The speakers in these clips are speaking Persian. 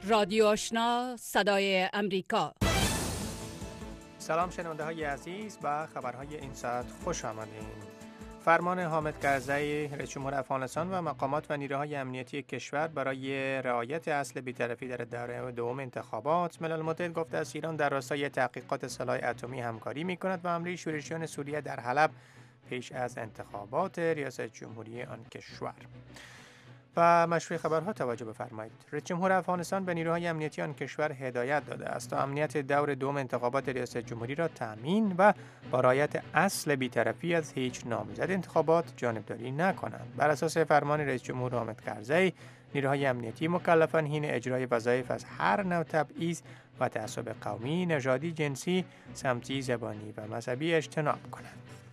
رادیو آشنا صدای امریکا. سلام شنونده های عزیز، به خبرهای این ساعت خوش آمدین. فرمان حامد کرزی رئیس جمهور افغانستان و مقامات و نیروهای امنیتی کشور برای رعایت اصل بی‌طرفی در دوره دوم انتخابات، ملل متحد گفته است ایران در راستای تحقیقات سلاح اتمی همکاری می‌کند و حمله شورشیان سوریه در حلب پیش از انتخابات ریاست جمهوری آن کشور. و مشروع خبرها توجه بفرمایید. رئیس جمهور افغانستان به نیروهای امنیتی آن کشور هدایت داده است تا امنیت دور دوم انتخابات ریاست جمهوری را تامین و با رعایت اصل بی‌طرفی از هیچ نامزد انتخابات جانبداری نکنند. بر اساس فرمان رئیس جمهور حامد کرزی، نیروهای امنیتی مکلفند حین اجرای وظایف از هر نوع تبعیض و تعصب قومی، نژادی، جنسی، سمتی، زبانی و مذهبی اجتناب کنند.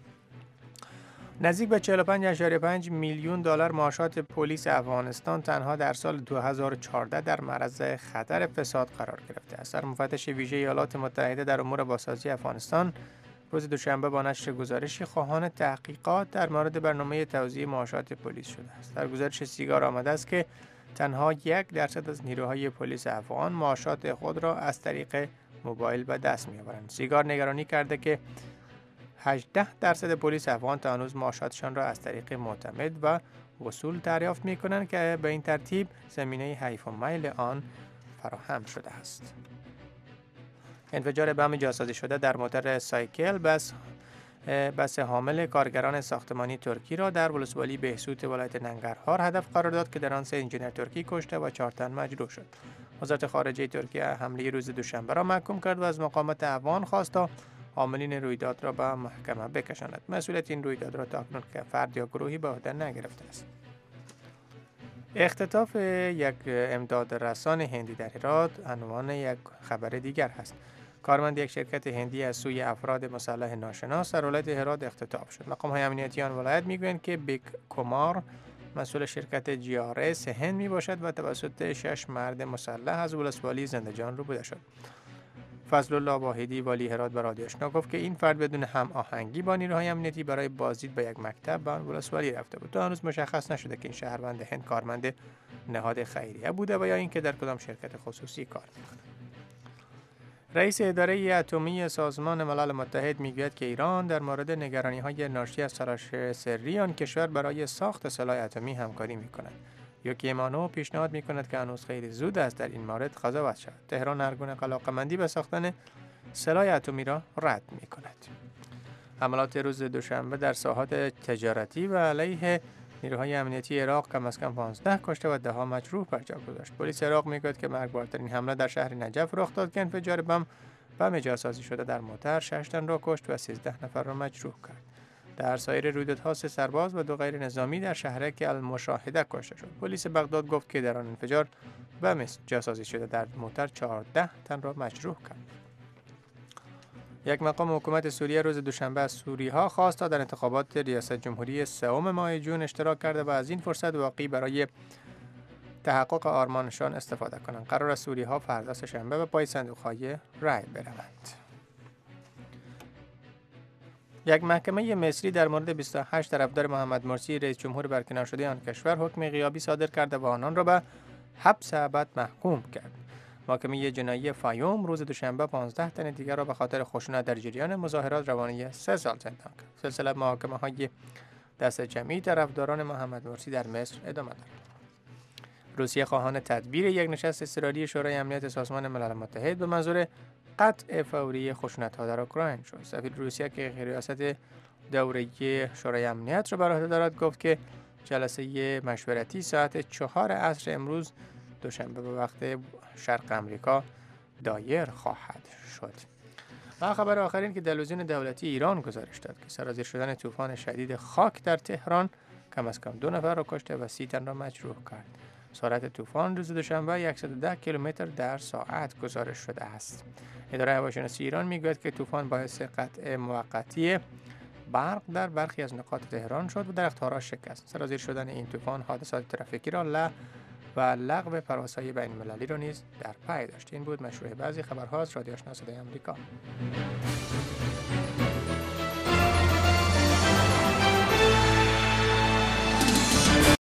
نزدیک به 45.5 میلیون دلار معاشات پلیس افغانستان تنها در سال 2014 در معرض خطر فساد قرار گرفته است. سرمفتش ویژه ایالات متحده در امور بازسازی افغانستان روز دوشنبه با نشر گزارشی خواهان تحقیقات در مورد برنامه توزیع معاشات پلیس شده است. در گزارش سیگار آمده است که تنها 1% از نیروهای پلیس افغان معاشات خود را از طریق موبایل به دست می‌آورند. سیگار نگرانی کرده که 18% پلیس افغان تا هنوز معاشاتشان را از طریق معتمد و وصول دریافت می‌کنند که به این ترتیب زمینه حیف و میل آن فراهم شده است. انفجار بم جاسازی شده در موتر سایکل بس حامل کارگران ساختمانی ترکی را در ولسوالی بهسود ولایت ننگرهار هدف قرار داد که در آن 3 انجینر ترکی کشته و 4 تن مجروح شد. وزارت خارجه ترکیه حمله روز دوشنبه را محکوم کرد و از مقامات افغان خواست تا عاملین رویداد را به محکمه بکشاند. مسئولیت این رویداد را تاکنون که فرد یا گروهی به عهده نگرفته است. اختطاف یک امداد رسان هندی در هرات عنوان یک خبر دیگر است. کارمند یک شرکت هندی از سوی افراد مسلح ناشناس در ولایت هرات اختطاف شد. مقام‌های امنیتی آن ولایت میگویند که بیک کمار مسئول شرکت GRS هند می باشد و توسط 6 مرد مسلح از ولسوالی زندجان روبرو شد. فضل الله واحدی والی هرات به رادیو آشنا گفت که این فرد بدون هم آهنگی با نیروهای امنیتی برای بازدید به یک مکتب به آن ولسوالی رفته بود. تا هنوز مشخص نشده که این شهروند هند کارمند نهاد خیریه بوده و یا اینکه در کدام شرکت خصوصی کار می‌کند. رئیس اداره اتمی سازمان ملل متحد میگوید که ایران در مورد نگرانی‌های ناشی از تلاش سری آن کشور برای ساخت سلاح اتمی همکاری می‌کند. یوکی مانو پیشنهاد می‌کند که هنوز خیلی زود است در این مورد قضاوت شود. تهران هر گونه علاقه‌مندی به ساختن سلاح اتمی را رد می‌کند. حملات روز دوشنبه در ساحات تجارتی و علیه نیروهای امنیتی عراق کم از کم 15 کشته و 10 مجروح بر جا گذاشت. پلیس عراق میگوید که مرگبارترین حمله در شهر نجف رخ داد که انفجار بم جاسازی شده در موتر 6 تن را کشت و 13 نفر را مجروح کرد. در سایر رویدادها 3 سرباز و 2 غیر نظامی در شهرک المشاهده کشته شد. پلیس بغداد گفت که در آن انفجار بم جاسازی شده در موتر 14 تن را مجروح کرد. یک مقام حکومت سوریه روز دوشنبه از سوری‌ها خواست تا در انتخابات ریاست جمهوری 3 ماه ژوئن اشتراک کرده و از این فرصت واقعی برای تحقق آرمانشان استفاده کنند. قرار است سوری‌ها فردا سه‌شنبه به پای صندوق‌های رای بروند. یک محکمه مصری در مورد 28 طرفدار محمد مرسی رئیس جمهور برکنار شده آن کشور حکم غیابی صادر کرده و آنان را به حبس ابد محکوم کرد. محکمه جنایی فیوم روز دوشنبه 15 تن دیگر را به خاطر خشونت در جریان مظاهرات روانه 3 سال زندان کرد. سلسله محاکمه‌های دست جمعی طرفداران محمد مرسی در مصر ادامه دارد. روسیه خواهان تدبیر یک نشست اضطراری شورای امنیت سازمان ملل متحد به منظور قطع فوری خشونت‌ها در اوکراین شد. سفیر روسیه که ریاست دوره شورای امنیت را بر عهده دارد گفت که جلسه مشورتی ساعت 4 عصر امروز دوشنبه به وقت شرق امریکا دایر خواهد شد. و خبر آخرین که تلویزیون دولتی ایران گزارش داد که سرازیر شدن طوفان شدید خاک در تهران کم از کم 2 نفر را کشته و 30 تن را مجروح کرد. سرعت طوفان روز دوشنبه 110 کیلومتر در ساعت گزارش شده است. اداره هواشناسی ایران میگوید که طوفان باعث قطع موقتی برق در برخی از نقاط تهران شد و درخت‌ها شکست. سرازیر شدن این طوفان حادثات ترافیکی را و لغو پروازهای بین‌المللی را نیز در پی داشت. این بود مشروع بعضی خبرها از رادیو آشنا صدای آمریکا.